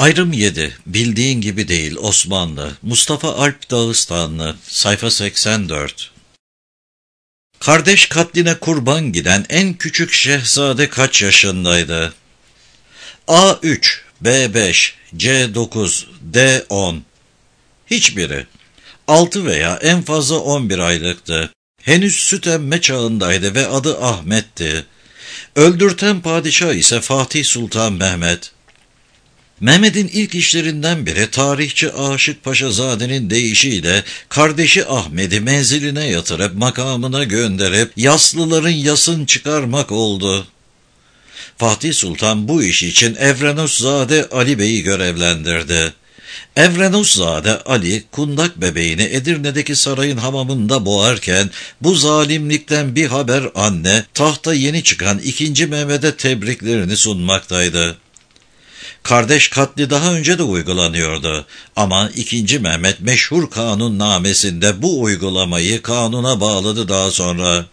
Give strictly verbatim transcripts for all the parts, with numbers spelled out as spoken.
Ayrım yedi. Bildiğin gibi değil. Osmanlı. Mustafa Alp Dağıstanlı. Sayfa seksen dört. Kardeş katline kurban giden en küçük şehzade kaç yaşındaydı? A üç, B beş, C dokuz, D on. Hiçbiri. altı veya en fazla on bir aylıktı. Henüz süt emme çağındaydı ve adı Ahmet'ti. Öldürten padişah ise Fatih Sultan Mehmet. Mehmet'in ilk işlerinden biri tarihçi Aşık Paşazade'nin deyişiyle kardeşi Ahmet'i menziline yatırıp makamına gönderip yaslıların yasın çıkarmak oldu. Fatih Sultan bu iş için Evrenuszade Ali Bey'i görevlendirdi. Evrenuszade Ali, kundak bebeğini Edirne'deki sarayın hamamında boğarken bu zalimlikten bir haber anne, tahta yeni çıkan ikinci Mehmet'e tebriklerini sunmaktaydı. Kardeş katli daha önce de uygulanıyordu ama ikinci Mehmet meşhur kanunnamesinde bu uygulamayı kanuna bağladı daha sonra.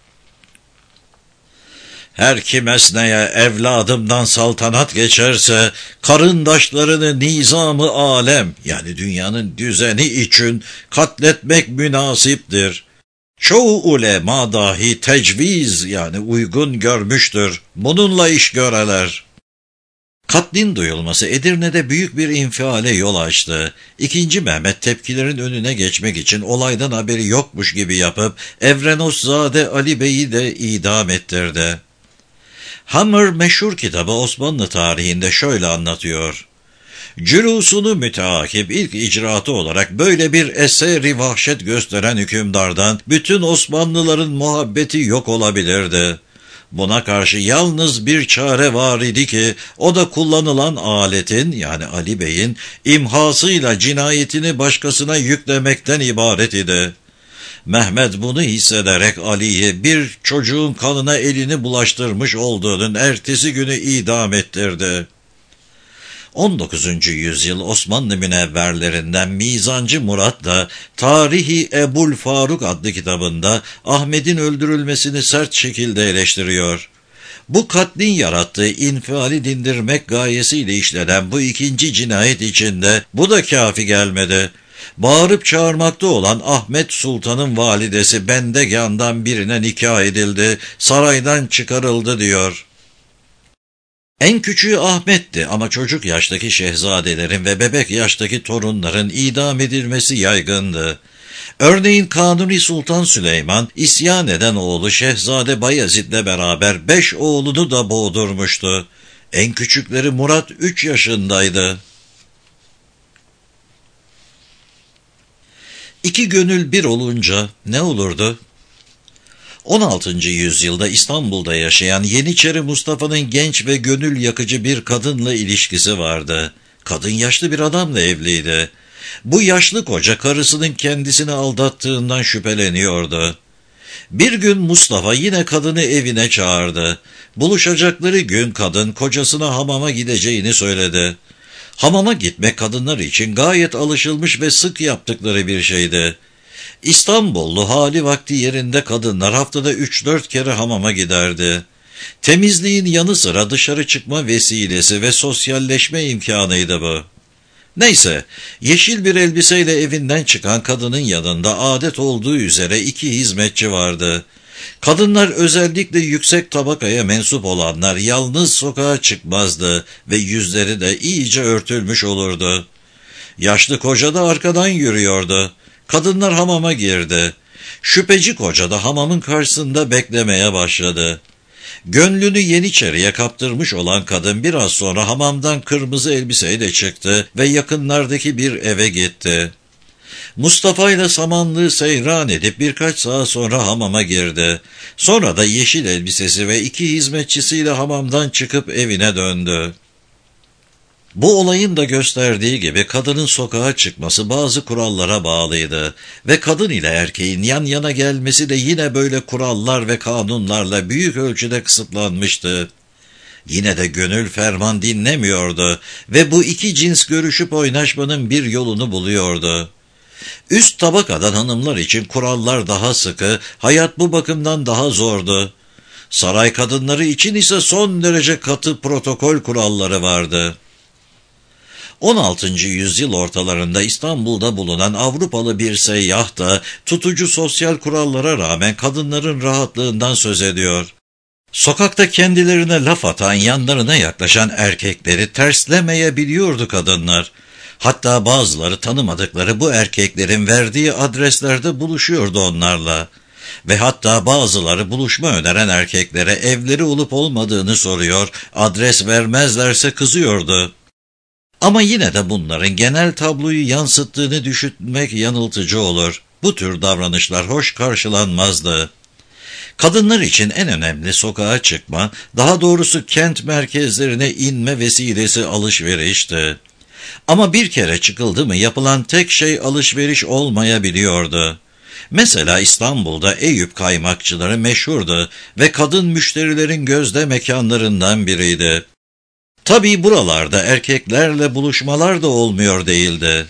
Her kim esneye evladımdan saltanat geçerse, karındaşlarını nizamı alem yani dünyanın düzeni için katletmek münasiptir. Çoğu ulema dahi tecviz yani uygun görmüştür. Bununla iş göreler. Katlin duyulması Edirne'de büyük bir infiale yol açtı. İkinci Mehmet tepkilerin önüne geçmek için olaydan haberi yokmuş gibi yapıp Evrenuszade Ali Bey'i de idam ettirdi. Hammer meşhur kitabı Osmanlı tarihinde şöyle anlatıyor. Cülusunu müteakip ilk icraatı olarak böyle bir eseri vahşet gösteren hükümdardan bütün Osmanlıların muhabbeti yok olabilirdi. Buna karşı yalnız bir çare var idi ki o da kullanılan aletin yani Ali Bey'in imhasıyla cinayetini başkasına yüklemekten ibaret idi. Mehmet bunu hissederek Ali'yi bir çocuğun kanına elini bulaştırmış olduğunun ertesi günü idam ettirdi. on dokuzuncu yüzyıl Osmanlı münevverlerinden Mizancı Murat da Tarihi Ebul Faruk adlı kitabında Ahmet'in öldürülmesini sert şekilde eleştiriyor. Bu katlin yarattığı infiali dindirmek gayesiyle işlenen bu ikinci cinayet içinde bu da kafi gelmedi. Bağırıp çağırmakta olan Ahmet Sultan'ın validesi Bendegan'dan birine nikah edildi, saraydan çıkarıldı diyor. En küçüğü Ahmet'ti ama çocuk yaştaki şehzadelerin ve bebek yaştaki torunların idam edilmesi yaygındı. Örneğin Kanuni Sultan Süleyman, isyan eden oğlu Şehzade Bayezid'le beraber beş oğlunu da boğdurmuştu. En küçükleri Murat üç yaşındaydı. İki gönül bir olunca ne olurdu? on altıncı yüzyılda İstanbul'da yaşayan Yeniçeri Mustafa'nın genç ve gönül yakıcı bir kadınla ilişkisi vardı. Kadın yaşlı bir adamla evliydi. Bu yaşlı koca karısının kendisini aldattığından şüpheleniyordu. Bir gün Mustafa yine kadını evine çağırdı. Buluşacakları gün kadın kocasına hamama gideceğini söyledi. Hamama gitmek kadınlar için gayet alışılmış ve sık yaptıkları bir şeydi. İstanbullu hali vakti yerinde kadınlar haftada üç dört kere hamama giderdi. Temizliğin yanı sıra dışarı çıkma vesilesi ve sosyalleşme imkanıydı bu. Neyse, yeşil bir elbiseyle evinden çıkan kadının yanında adet olduğu üzere iki hizmetçi vardı. Kadınlar özellikle yüksek tabakaya mensup olanlar yalnız sokağa çıkmazdı ve yüzleri de iyice örtülmüş olurdu. Yaşlı koca da arkadan yürüyordu. Kadınlar hamama girdi. Şüpheci koca da hamamın karşısında beklemeye başladı. Gönlünü Yeniçeri'ye kaptırmış olan kadın biraz sonra hamamdan kırmızı elbiseyle çıktı ve yakınlardaki bir eve gitti. Mustafa ile samanlığı seyran edip birkaç saat sonra hamama girdi. Sonra da yeşil elbisesi ve iki hizmetçisiyle hamamdan çıkıp evine döndü. Bu olayın da gösterdiği gibi kadının sokağa çıkması bazı kurallara bağlıydı ve kadın ile erkeğin yan yana gelmesi de yine böyle kurallar ve kanunlarla büyük ölçüde kısıtlanmıştı. Yine de gönül ferman dinlemiyordu ve bu iki cins görüşüp oynaşmanın bir yolunu buluyordu. Üst tabakadan hanımlar için kurallar daha sıkı, hayat bu bakımdan daha zordu. Saray kadınları için ise son derece katı protokol kuralları vardı. on altıncı yüzyıl ortalarında İstanbul'da bulunan Avrupalı bir seyyah da tutucu sosyal kurallara rağmen kadınların rahatlığından söz ediyor. Sokakta kendilerine laf atan, yanlarına yaklaşan erkekleri terslemeyebiliyordu kadınlar. Hatta bazıları tanımadıkları bu erkeklerin verdiği adreslerde buluşuyordu onlarla. Ve hatta bazıları buluşma öneren erkeklere evleri olup olmadığını soruyor, adres vermezlerse kızıyordu. Ama yine de bunların genel tabloyu yansıttığını düşünmek yanıltıcı olur. Bu tür davranışlar hoş karşılanmazdı. Kadınlar için en önemli sokağa çıkma, daha doğrusu kent merkezlerine inme vesilesi alışverişti. Ama bir kere çıkıldı mı yapılan tek şey alışveriş olmayabiliyordu. Mesela İstanbul'da Eyüp kaymakçıları meşhurdu ve kadın müşterilerin gözde mekanlarından biriydi. Tabii buralarda erkeklerle buluşmalar da olmuyor değildi.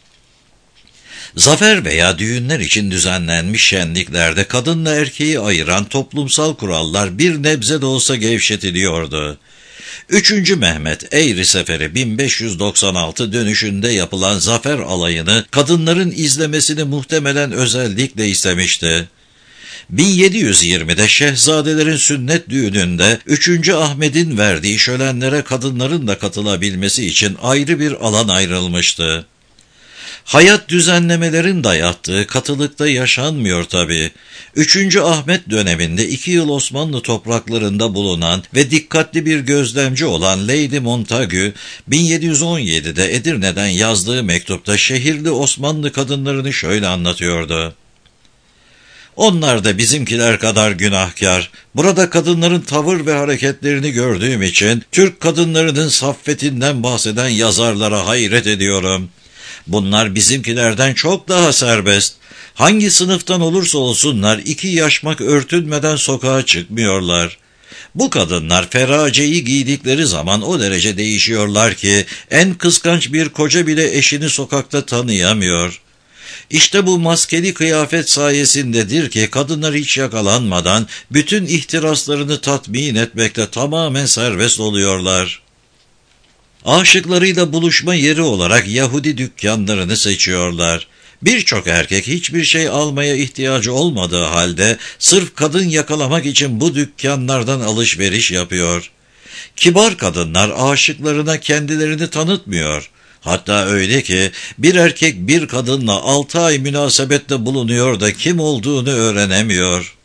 Zafer veya düğünler için düzenlenmiş şenliklerde kadınla erkeği ayıran toplumsal kurallar bir nebze de olsa gevşetiliyordu. üçüncü Mehmet Eğri Seferi bin beş yüz doksan altı dönüşünde yapılan zafer alayını kadınların izlemesini muhtemelen özellikle istemişti. bin yedi yüz yirmide şehzadelerin sünnet düğününde üçüncü Ahmet'in verdiği şölenlere kadınların da katılabilmesi için ayrı bir alan ayrılmıştı. Hayat düzenlemelerin dayattığı katılıkta yaşanmıyor tabii. üçüncü Ahmet döneminde iki yıl Osmanlı topraklarında bulunan ve dikkatli bir gözlemci olan Lady Montagu, bin yedi yüz on yedide Edirne'den yazdığı mektupta şehirli Osmanlı kadınlarını şöyle anlatıyordu. Onlar da bizimkiler kadar günahkar. Burada kadınların tavır ve hareketlerini gördüğüm için Türk kadınlarının saffetinden bahseden yazarlara hayret ediyorum. Bunlar bizimkilerden çok daha serbest. Hangi sınıftan olursa olsunlar iki yaşmak örtünmeden sokağa çıkmıyorlar. Bu kadınlar feraceyi giydikleri zaman o derece değişiyorlar ki en kıskanç bir koca bile eşini sokakta tanıyamıyor. İşte bu maskeli kıyafet sayesindedir ki kadınlar hiç yakalanmadan bütün ihtiraslarını tatmin etmekte tamamen serbest oluyorlar. Aşıklarıyla buluşma yeri olarak Yahudi dükkanlarını seçiyorlar. Birçok erkek hiçbir şey almaya ihtiyacı olmadığı halde sırf kadın yakalamak için bu dükkanlardan alışveriş yapıyor. Kibar kadınlar aşıklarına kendilerini tanıtmıyor. Hatta öyle ki bir erkek bir kadınla altı ay münasebette bulunuyor da kim olduğunu öğrenemiyor.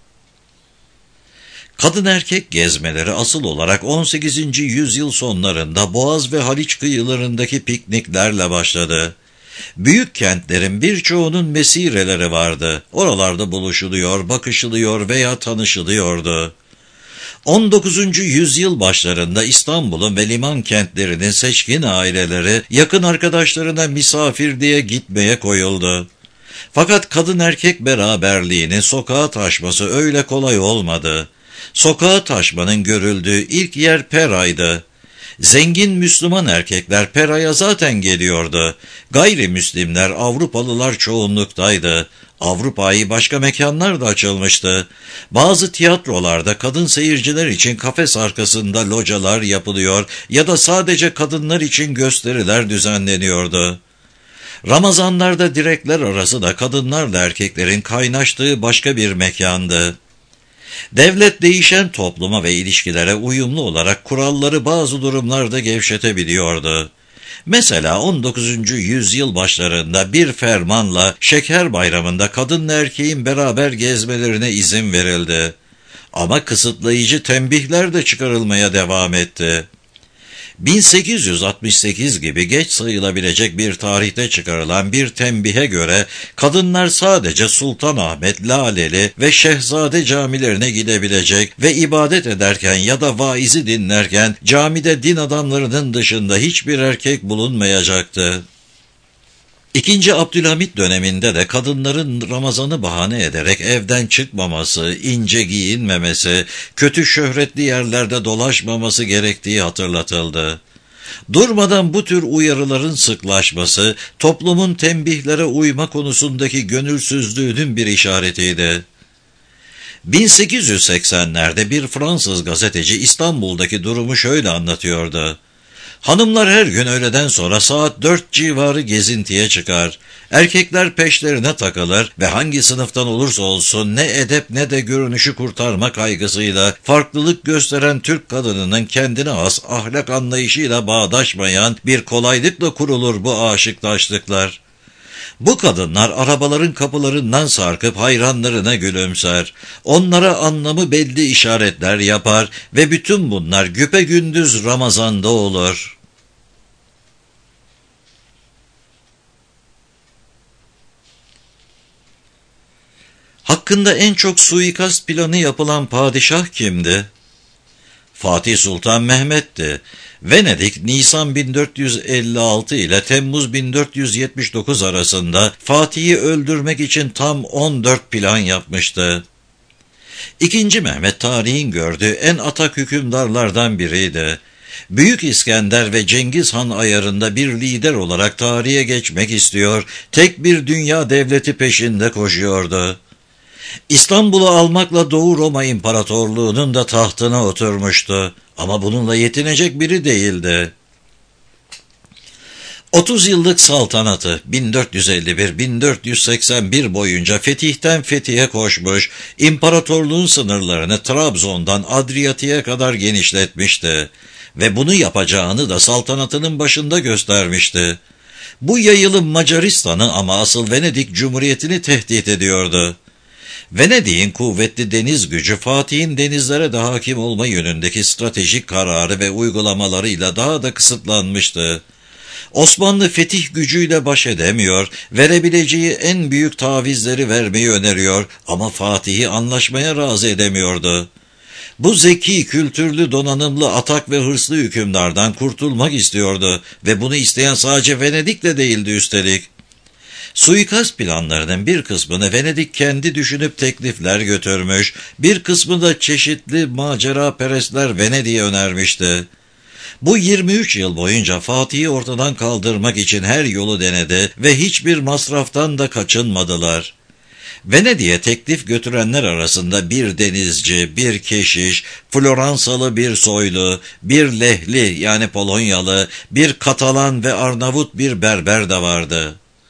Kadın erkek gezmeleri asıl olarak on sekizinci yüzyıl sonlarında Boğaz ve Haliç kıyılarındaki pikniklerle başladı. Büyük kentlerin birçoğunun mesireleri vardı. Oralarda buluşuluyor, bakışılıyor veya tanışılıyordu. on dokuzuncu yüzyıl başlarında İstanbul'un ve liman kentlerinin seçkin aileleri yakın arkadaşlarına misafir diye gitmeye koyuldu. Fakat kadın erkek beraberliğinin sokağa taşması öyle kolay olmadı. Sokağa taşmanın görüldüğü ilk yer Pera'ydı. Zengin Müslüman erkekler Pera'ya zaten geliyordu. Gayrimüslimler, Avrupalılar çoğunluktaydı. Avrupa'yı başka mekanlar da açılmıştı. Bazı tiyatrolarda kadın seyirciler için kafes arkasında localar yapılıyor ya da sadece kadınlar için gösteriler düzenleniyordu. Ramazanlarda direkler arası da kadınlarla erkeklerin kaynaştığı başka bir mekandı. Devlet değişen topluma ve ilişkilere uyumlu olarak kuralları bazı durumlarda gevşetebiliyordu. Mesela on dokuzuncu yüzyıl başlarında bir fermanla Şeker Bayramı'nda kadınla erkeğin beraber gezmelerine izin verildi. Ama kısıtlayıcı tembihler de çıkarılmaya devam etti. bin sekiz yüz altmış sekiz gibi geç sayılabilecek bir tarihte çıkarılan bir tembihe göre kadınlar sadece Sultanahmet, Laleli ve Şehzade camilerine gidebilecek ve ibadet ederken ya da vaizi dinlerken camide din adamlarının dışında hiçbir erkek bulunmayacaktı. İkinci Abdülhamit döneminde de kadınların Ramazan'ı bahane ederek evden çıkmaması, ince giyinmemesi, kötü şöhretli yerlerde dolaşmaması gerektiği hatırlatıldı. Durmadan bu tür uyarıların sıklaşması, toplumun tembihlere uyma konusundaki gönülsüzlüğünün bir işaretiydi. bin sekiz yüz seksenlerde bir Fransız gazeteci İstanbul'daki durumu şöyle anlatıyordu. Hanımlar her gün öğleden sonra saat dört civarı gezintiye çıkar. Erkekler peşlerine takılır ve hangi sınıftan olursa olsun ne edep ne de görünüşü kurtarma kaygısıyla farklılık gösteren Türk kadınının kendine has ahlak anlayışıyla bağdaşmayan bir kolaylıkla kurulur bu aşıklaştıklar. Bu kadınlar arabaların kapılarından sarkıp hayranlarına gülümser, onlara anlamı belli işaretler yapar ve bütün bunlar güpegündüz Ramazan'da olur. Hakkında en çok suikast planı yapılan padişah kimdi? Fatih Sultan Mehmet'ti. Venedik, Nisan bin dört yüz elli altı ile Temmuz bin dört yüz yetmiş dokuz arasında Fatih'i öldürmek için tam on dört plan yapmıştı. İkinci Mehmet tarihin gördüğü en atak hükümdarlardan biriydi. Büyük İskender ve Cengiz Han ayarında bir lider olarak tarihe geçmek istiyor, tek bir dünya devleti peşinde koşuyordu. İstanbul'u almakla Doğu Roma İmparatorluğu'nun da tahtına oturmuştu. Ama bununla yetinecek biri değildi. otuz yıllık saltanatı bin dört yüz elli bir - bin dört yüz seksen bir boyunca fetihten fetihe koşmuş, imparatorluğun sınırlarını Trabzon'dan Adriyatik'e kadar genişletmişti. Ve bunu yapacağını da saltanatının başında göstermişti. Bu yayılım Macaristan'ı ama asıl Venedik Cumhuriyeti'ni tehdit ediyordu. Venedik'in kuvvetli deniz gücü Fatih'in denizlere de hakim olma yönündeki stratejik kararı ve uygulamalarıyla daha da kısıtlanmıştı. Osmanlı fetih gücüyle baş edemiyor, verebileceği en büyük tavizleri vermeyi öneriyor ama Fatih'i anlaşmaya razı edemiyordu. Bu zeki, kültürlü, donanımlı, atak ve hırslı hükümdardan kurtulmak istiyordu ve bunu isteyen sadece Venedik'le değildi üstelik. Suikast planlarının bir kısmını Venedik kendi düşünüp teklifler götürmüş, bir kısmı da çeşitli maceraperestler Venedik'e önermişti. Bu yirmi üç yıl boyunca Fatih'i ortadan kaldırmak için her yolu denedi ve hiçbir masraftan da kaçınmadılar. Venedik'e teklif götürenler arasında bir denizci, bir keşiş, Floransalı bir soylu, bir Lehli yani Polonyalı, bir Katalan ve Arnavut bir berber de vardı.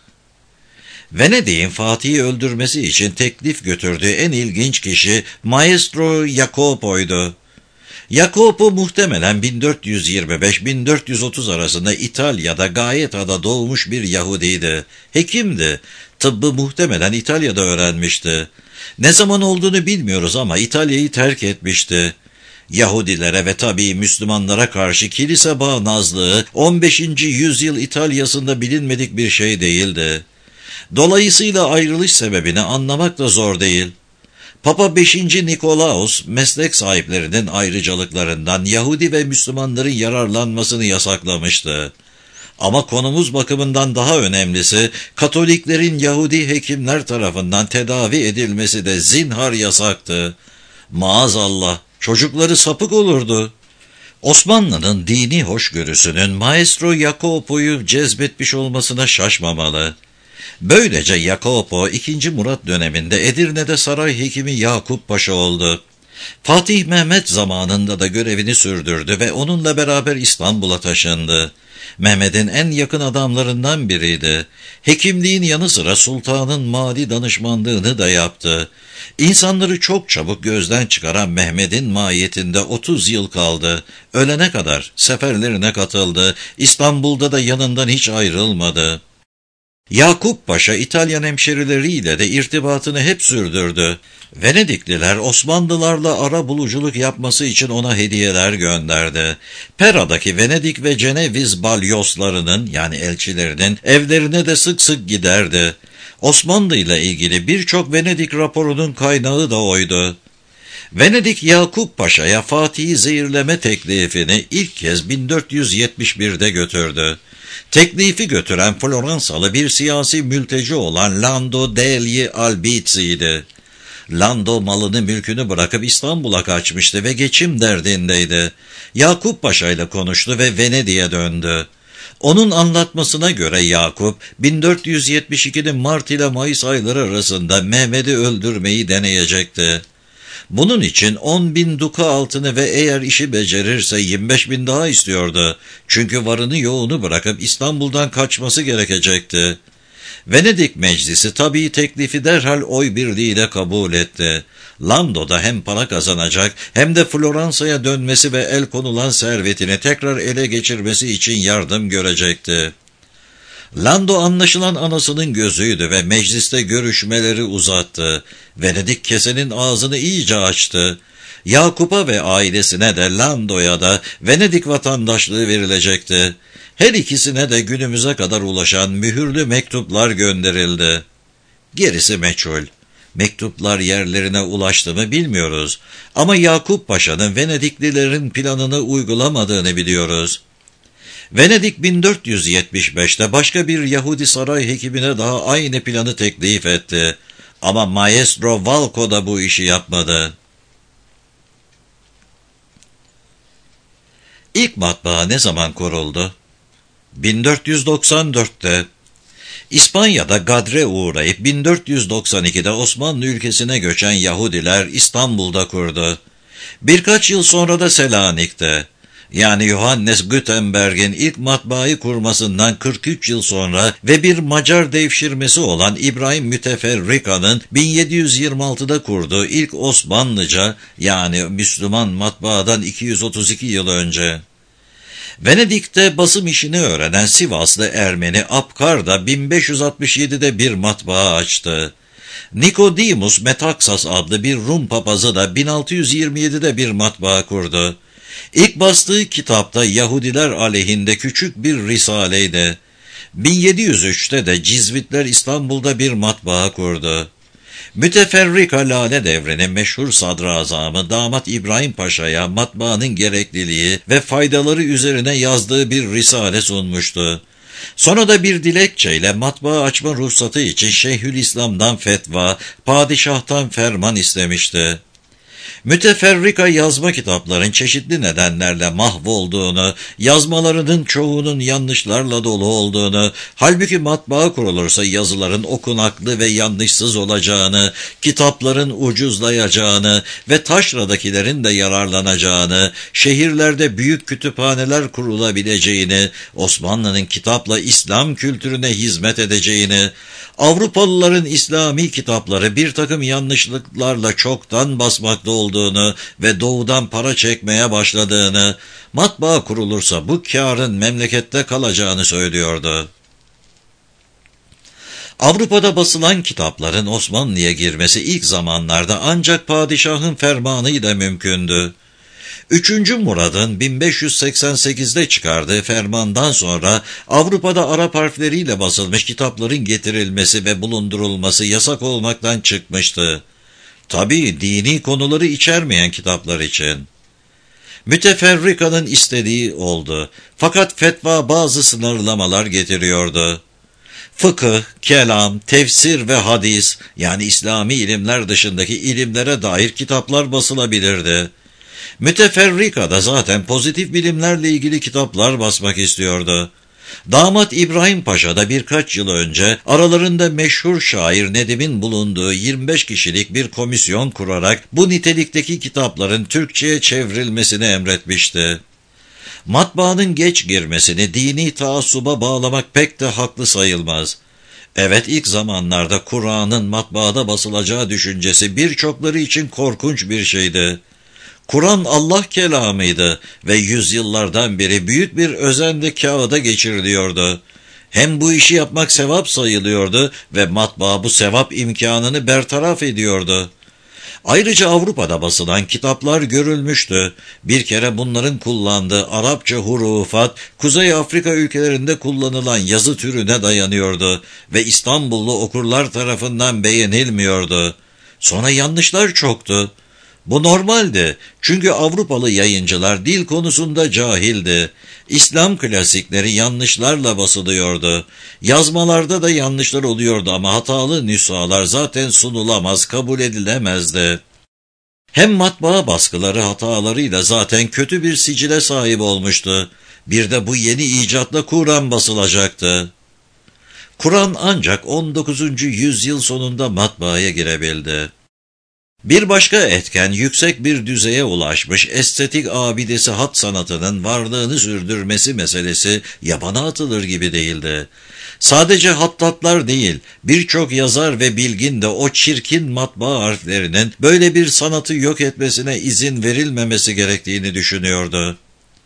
Venedik'in Fatih'i öldürmesi için teklif götürdüğü en ilginç kişi Maestro Jacopo'ydu. Jacopo muhtemelen bin dört yüz yirmi beş - bin dört yüz otuz arasında İtalya'da Gaeta'da doğmuş bir Yahudiydi. Hekimdi. Tıbbı muhtemelen İtalya'da öğrenmişti. Ne zaman olduğunu bilmiyoruz ama İtalya'yı terk etmişti. Yahudilere ve tabii Müslümanlara karşı kilise bağnazlığı on beşinci yüzyıl İtalya'sında bilinmedik bir şey değildi. Dolayısıyla ayrılış sebebini anlamak da zor değil. Papa beşinci Nikolaus, meslek sahiplerinin ayrıcalıklarından Yahudi ve Müslümanların yararlanmasını yasaklamıştı. Ama konumuz bakımından daha önemlisi, Katoliklerin Yahudi hekimler tarafından tedavi edilmesi de zinhar yasaktı. Maazallah, çocukları sapık olurdu. Osmanlı'nın dini hoşgörüsünün Maestro Jacopo'yu cezbetmiş olmasına şaşmamalı. Böylece Jacopo ikinci. Murat döneminde Edirne'de saray hekimi Yakup Paşa oldu. Fatih Mehmet zamanında da görevini sürdürdü ve onunla beraber İstanbul'a taşındı. Mehmet'in en yakın adamlarından biriydi. Hekimliğin yanı sıra sultanın mali danışmanlığını da yaptı. İnsanları çok çabuk gözden çıkaran Mehmet'in mahiyetinde otuz yıl kaldı. Ölene kadar seferlerine katıldı. İstanbul'da da yanından hiç ayrılmadı. Yakup Paşa İtalyan hemşerileriyle de irtibatını hep sürdürdü. Venedikliler Osmanlılarla ara buluculuk yapması için ona hediyeler gönderdi. Pera'daki Venedik ve Ceneviz balyoslarının yani elçilerinin evlerine de sık sık giderdi. Osmanlı ile ilgili birçok Venedik raporunun kaynağı da oydu. Venedik Yakup Paşa'ya Fatih'i zehirleme teklifini ilk kez bin dört yüz yetmiş birde götürdü. Teklifi götüren Floransalı bir siyasi mülteci olan Lando degli Albizzi'ydi. Lando malını mülkünü bırakıp İstanbul'a kaçmıştı ve geçim derdindeydi. Yakup Paşa ile konuştu ve Venedik'e döndü. Onun anlatmasına göre Yakup, bin dört yüz yetmiş ikinin Mart ile Mayıs ayları arasında Mehmet'i öldürmeyi deneyecekti. Bunun için on bin duka altını ve eğer işi becerirse yirmi beş bin daha istiyordu. Çünkü varını yoğunu bırakıp İstanbul'dan kaçması gerekecekti. Venedik Meclisi tabii teklifi derhal oy birliğiyle kabul etti. Lando da hem para kazanacak hem de Floransa'ya dönmesi ve el konulan servetini tekrar ele geçirmesi için yardım görecekti. Lando anlaşılan anasının gözüydü ve mecliste görüşmeleri uzattı. Venedik kesenin ağzını iyice açtı. Yakup'a ve ailesine de Lando'ya da Venedik vatandaşlığı verilecekti. Her ikisine de günümüze kadar ulaşan mühürlü mektuplar gönderildi. Gerisi meçhul. Mektuplar yerlerine ulaştı mı bilmiyoruz. Ama Yakup Paşa'nın Venediklilerin planını uygulamadığını biliyoruz. Venedik bin dört yüz yetmiş beşte başka bir Yahudi saray hekimine daha aynı planı teklif etti. Ama Maestro Valco da bu işi yapmadı. İlk matbaa ne zaman kuruldu? bin dört yüz doksan dörtte. İspanya'da gadre uğrayıp bin dört yüz doksan ikide Osmanlı ülkesine göçen Yahudiler İstanbul'da kurdu. Birkaç yıl sonra da Selanik'te. Yani Johannes Gutenberg'in ilk matbaayı kurmasından kırk üç yıl sonra ve bir Macar devşirmesi olan İbrahim Müteferrika'nın bin yedi yüz yirmi altıda kurduğu ilk Osmanlıca yani Müslüman matbaadan iki yüz otuz iki yıl önce. Venedik'te basım işini öğrenen Sivaslı Ermeni Apkar da bin beş yüz altmış yedide bir matbaa açtı. Nikodimus Metaksas adlı bir Rum papazı da bin altı yüz yirmi yedide bir matbaa kurdu. İlk bastığı kitapta Yahudiler aleyhinde küçük bir risaleydi. bin yedi yüz üçte de Cizvitler İstanbul'da bir matbaa kurdu. Müteferrika Lale Devri'nin meşhur sadrazamı Damat İbrahim Paşa'ya matbaanın gerekliliği ve faydaları üzerine yazdığı bir risale sunmuştu. Sonra da bir dilekçeyle matbaa açma ruhsatı için Şeyhülislam'dan fetva, padişahtan ferman istemişti. Müteferrika yazma kitapların çeşitli nedenlerle mahvolduğunu, yazmalarının çoğunun yanlışlarla dolu olduğunu, halbuki matbaa kurulursa yazıların okunaklı ve yanlışsız olacağını, kitapların ucuzlayacağını ve taşradakilerin de yararlanacağını, şehirlerde büyük kütüphaneler kurulabileceğini, Osmanlı'nın kitapla İslam kültürüne hizmet edeceğini, Avrupalıların İslami kitapları bir takım yanlışlıklarla çoktan basmakta olduğunu ve doğudan para çekmeye başladığını, matbaa kurulursa bu kârın memlekette kalacağını söylüyordu. Avrupa'da basılan kitapların Osmanlı'ya girmesi ilk zamanlarda ancak padişahın fermanıyla mümkündü. üçüncü Murad'ın bin beş yüz seksen sekizde çıkardığı fermandan sonra Avrupa'da Arap harfleriyle basılmış kitapların getirilmesi ve bulundurulması yasak olmaktan çıkmıştı. Tabii dini konuları içermeyen kitaplar için. Müteferrika'nın istediği oldu. Fakat fetva bazı sınırlamalar getiriyordu. Fıkıh, kelam, tefsir ve hadis yani İslami ilimler dışındaki ilimlere dair kitaplar basılabilirdi. Müteferrika da zaten pozitif bilimlerle ilgili kitaplar basmak istiyordu. Damat İbrahim Paşa da birkaç yıl önce aralarında meşhur şair Nedim'in bulunduğu yirmi beş kişilik bir komisyon kurarak bu nitelikteki kitapların Türkçe'ye çevrilmesini emretmişti. Matbaanın geç girmesini dini taassuba bağlamak pek de haklı sayılmaz. Evet, ilk zamanlarda Kur'an'ın matbaada basılacağı düşüncesi birçokları için korkunç bir şeydi. Kur'an Allah kelamıydı ve yüzyıllardan beri büyük bir özenle kağıda geçiriliyordu. Hem bu işi yapmak sevap sayılıyordu ve matbaa bu sevap imkanını bertaraf ediyordu. Ayrıca Avrupa'da basılan kitaplar görülmüştü. Bir kere bunların kullandığı Arapça hurufat, Kuzey Afrika ülkelerinde kullanılan yazı türüne dayanıyordu ve İstanbullu okurlar tarafından beğenilmiyordu. Sonra yanlışlar çoktu. Bu normaldi çünkü Avrupalı yayıncılar dil konusunda cahildi. İslam klasikleri yanlışlarla basılıyordu. Yazmalarda da yanlışlar oluyordu ama hatalı nüshalar zaten sunulamaz, kabul edilemezdi. Hem matbaa baskıları hatalarıyla zaten kötü bir sicile sahip olmuştu. Bir de bu yeni icatla Kur'an basılacaktı. Kur'an ancak on dokuzuncu yüzyıl sonunda matbaaya girebildi. Bir başka etken yüksek bir düzeye ulaşmış estetik abidesi hat sanatının varlığını sürdürmesi meselesi yabana atılır gibi değildi. Sadece hattatlar değil, birçok yazar ve bilgin de o çirkin matbaa harflerinin böyle bir sanatı yok etmesine izin verilmemesi gerektiğini düşünüyordu.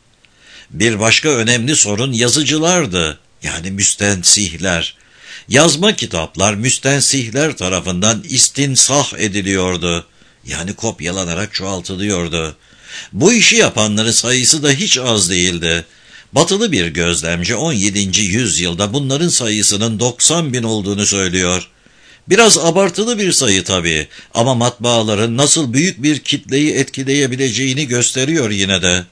Bir başka önemli sorun yazıcılardı, yani müstensihler. Yazma kitaplar müstensihler tarafından istinsah ediliyordu, yani kopyalanarak çoğaltılıyordu. Bu işi yapanların sayısı da hiç az değildi. Batılı bir gözlemci on yedinci yüzyılda bunların sayısının doksan bin olduğunu söylüyor. Biraz abartılı bir sayı tabii, ama matbaaların nasıl büyük bir kitleyi etkileyebileceğini gösteriyor yine de.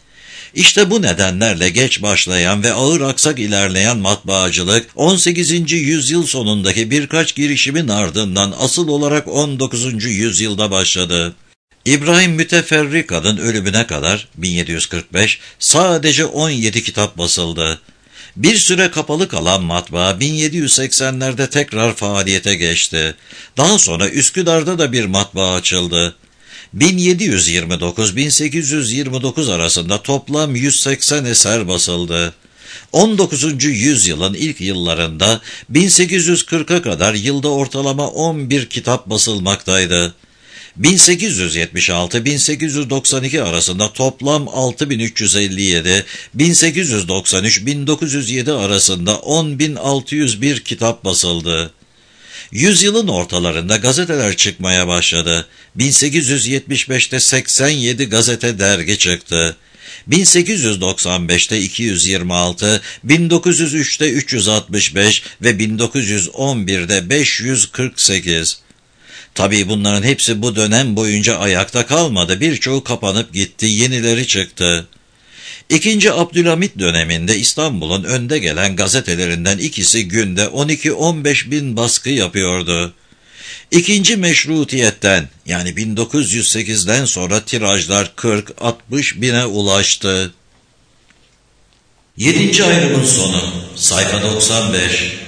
İşte bu nedenlerle geç başlayan ve ağır aksak ilerleyen matbaacılık, on sekizinci yüzyıl sonundaki birkaç girişimin ardından asıl olarak on dokuzuncu yüzyılda başladı. İbrahim Müteferrika'nın ölümüne kadar bin yedi yüz kırk beş sadece on yedi kitap basıldı. Bir süre kapalı kalan matbaa bin yedi yüz seksenlerde tekrar faaliyete geçti. Daha sonra Üsküdar'da da bir matbaa açıldı. bin yedi yüz yirmi dokuz bin sekiz yüz yirmi dokuz arasında toplam yüz seksen eser basıldı. on dokuzuncu yüzyılın ilk yıllarında bin sekiz yüz kırka kadar yılda ortalama on bir kitap basılmaktaydı. bin sekiz yüz yetmiş altı bin sekiz yüz doksan iki arasında toplam altı bin üç yüz elli yedi, bin sekiz yüz doksan üç bin dokuz yüz yedi arasında on bin altı yüz bir kitap basıldı. Yüzyılın ortalarında gazeteler çıkmaya başladı. bin sekiz yüz yetmiş beşte seksen yedi gazete dergi çıktı. bin sekiz yüz doksan beşte iki yüz yirmi altı, bin dokuz yüz üçte üç yüz altmış beş ve bin dokuz yüz on birde beş yüz kırk sekiz. Tabii bunların hepsi bu dönem boyunca ayakta kalmadı. Birçoğu kapanıp gitti, yenileri çıktı. İkinci Abdülhamit döneminde İstanbul'un önde gelen gazetelerinden ikisi günde on iki on beş bin baskı yapıyordu. İkinci Meşrutiyet'ten, yani bin dokuz yüz sekizden sonra tirajlar kırk altmış bine ulaştı. Yedinci ayrımın sonu, sayfa doksan beş.